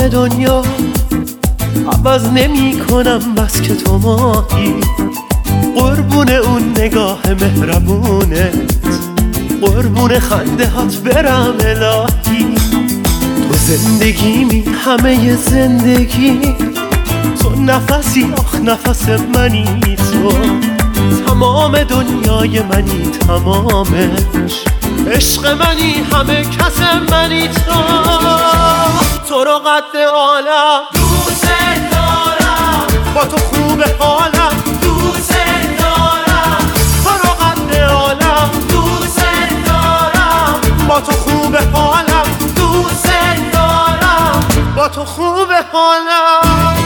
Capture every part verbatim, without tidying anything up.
دنیا عوض نمی کنم بس که تو ماهی، قربون اون نگاه مهربونت، قربون خنده هات برم الهی. تو زندگیمی، همه زندگی، تو نفسی آخ نفس منی، تو تمام دنیای منی، تمامش عشق منی، همه کس منی. تو تو رو قد عالم دوست دارم، با تو خوب حالم دوست دارم، تو رو قد عالم دوست دارم، با تو خوب حالم دوست دارم، با تو خوب حالم.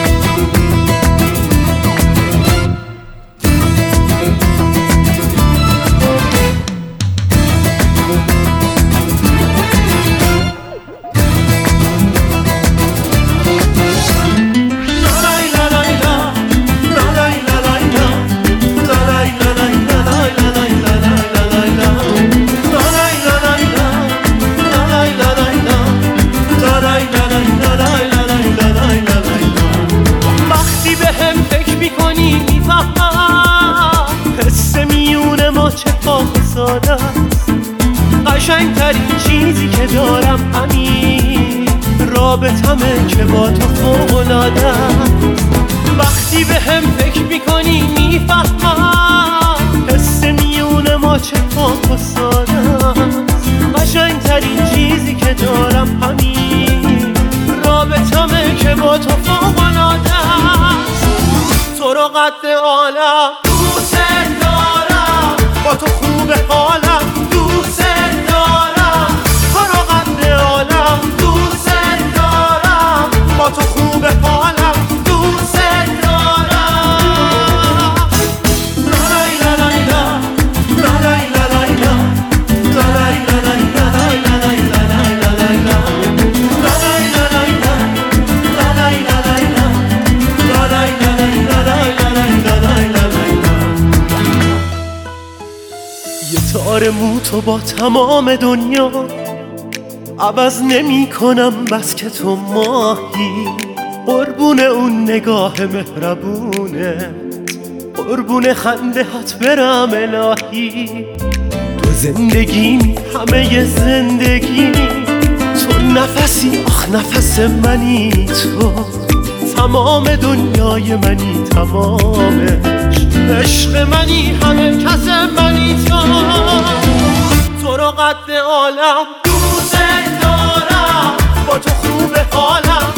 ساده است، قشنگترین چیزی که دارم همین رابطمه که با تو فوق‌العاده است. وقتی به هم فکر میکنی میفهمم حس میون ما چه پاک و ساده است. قشنگترین چیزی که دارم همین رابطمه که با تو فوق‌العاده است. تو رو قد عالم دوست دارم، با تو خوب حالم دوست دارم، تو رو قد عالم دوست دارم، با تو خوب حالم دوست دارم. لا لا لا لا لا لا لا لا لا لا لا تار مو تو با تمام دنیا عوض نمی کنم بس که تو ماهی، قربون اون نگاه مهربونه، قربون خنده هات برم الهی. تو زندگیمی، همه زندگیمی، تو نفسی آخ نفس منی، تو تمام دنیای منی، تمامش عشق منی، همه کس منی. تو تو رو قد عالم دوست دارم، با تو خوب حالم